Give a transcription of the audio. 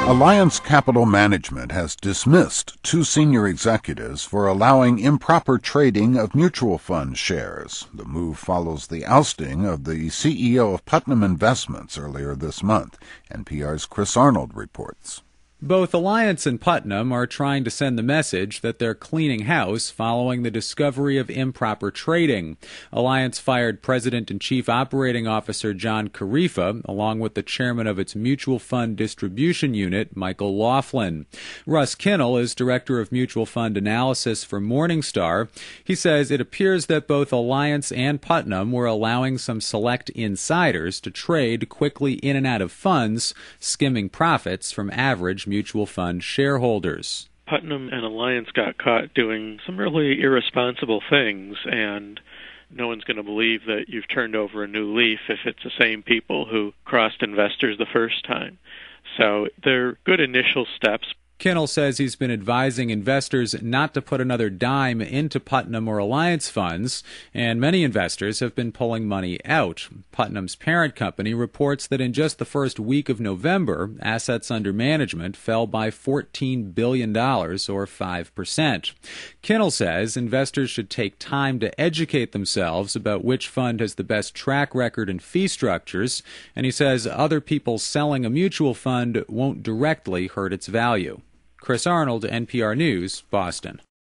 Alliance Capital Management has dismissed two senior executives for allowing improper trading of mutual fund shares. The move follows the ousting of the CEO of Putnam Investments earlier this month. NPR's Chris Arnold reports. Both Alliance and Putnam are trying to send the message that they're cleaning house following the discovery of improper trading. Alliance fired President and Chief Operating Officer John Carifa, along with the chairman of its mutual fund distribution unit, Michael Laughlin. Russ Kinnell is Director of Mutual Fund Analysis for Morningstar. He says it appears that both Alliance and Putnam were allowing some select insiders to trade quickly in and out of funds, skimming profits from average mutual fund shareholders. Putnam and Alliance got caught doing some really irresponsible things, and no one's going to believe that you've turned over a new leaf if it's the same people who crossed investors the first time. So they're good initial steps. Kinnell says he's been advising investors not to put another dime into Putnam or Alliance funds, and many investors have been pulling money out. Putnam's parent company reports that in just the first week of November, assets under management fell by $14 billion, or 5%. Kinnell says investors should take time to educate themselves about which fund has the best track record and fee structures, and he says other people selling a mutual fund won't directly hurt its value. Chris Arnold, NPR News, Boston.